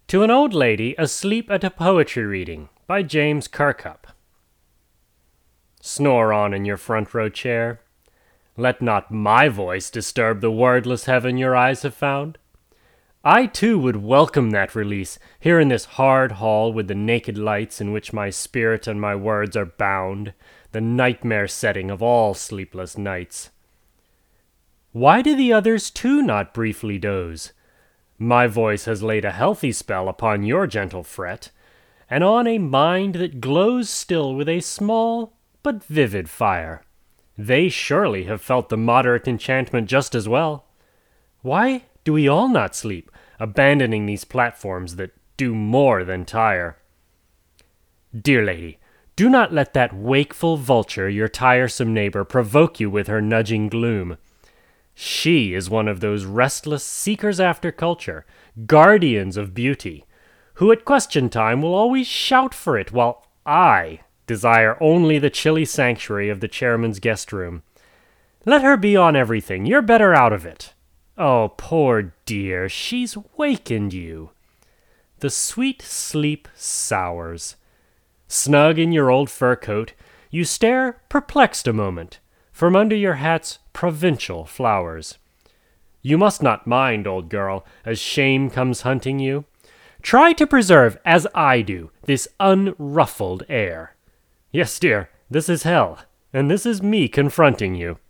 To an Old Lady Asleep at a Poetry Reading by James Kirkup. Snore on in your front row chair. Let not my voice disturb the wordless heaven your eyes have found. I too would welcome that release, here in this hard hall with the naked lights in which my spirit and my words are bound, the nightmare setting of all sleepless nights. Why do the others too not briefly doze? My voice has laid a healthy spell upon your gentle fret, and on a mind that glows still with a small but vivid fire. They surely have felt the moderate enchantment just as well. Why do we all not sleep, abandoning these platforms that do more than tire? Dear lady, do not let that wakeful vulture, your tiresome neighbor, provoke you with her nudging gloom. She is one of those restless seekers after culture, guardians of beauty, who at question time will always shout for it, while I desire only the chilly sanctuary of the chairman's guest room. Let her be on everything. You're better out of it. Oh, poor dear, she's wakened you. The sweet sleep sours. Snug in your old fur coat, you stare perplexed a moment from under your hat's provincial flowers. You must not mind, old girl, as shame comes hunting you. Try to preserve, as I do, this unruffled air. Yes, dear, this is hell, and this is me confronting you.